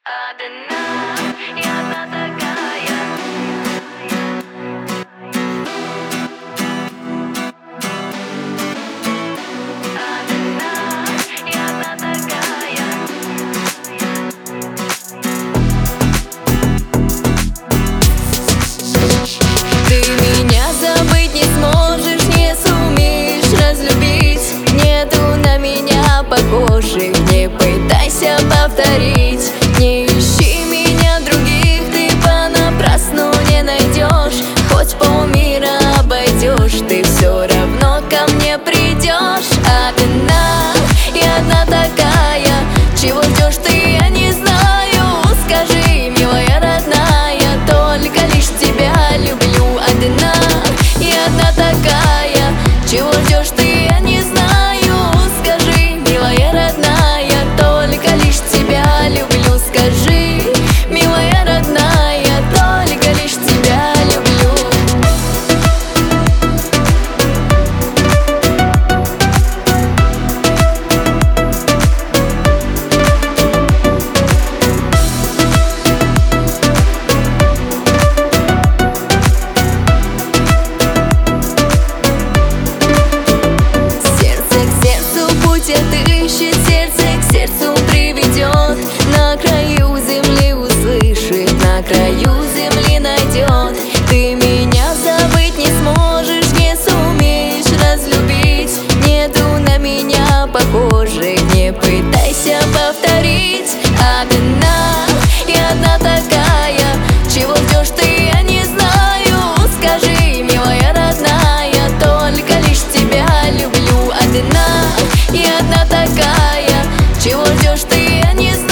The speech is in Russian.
Одна, я одна такая. Одна, я одна такая. Ты меня забыть не сможешь, не сумеешь разлюбить. Нету на меня похожих, не пытайся повторить. Не ищи меня других, ты понапрасну не найдешь. Хоть полмира обойдешь, ты все равно ко мне придешь. Одна, я одна такая. Чего ждешь ты, я не знаю. Скажи, милая родная, только лишь тебя люблю. Одна, я одна такая. Чего ждешь ты, я не знаю. Скажи, милая родная, только лишь тебя люблю. Скажи, милая родная, только лишь тебя люблю. Отыщет, сердце к сердцу приведет. На краю земли услышит, на краю земли найдет. Ты меня забыть не сможешь, не сумеешь разлюбить. Нету на меня похожих, не пытайся повторить. Одна, я одна такая. Чего ждешь ты, я не знаю. Скажи, милая родная, только лишь тебя люблю. Одна, я одна такая. Чего ждешь ты, я не знаю.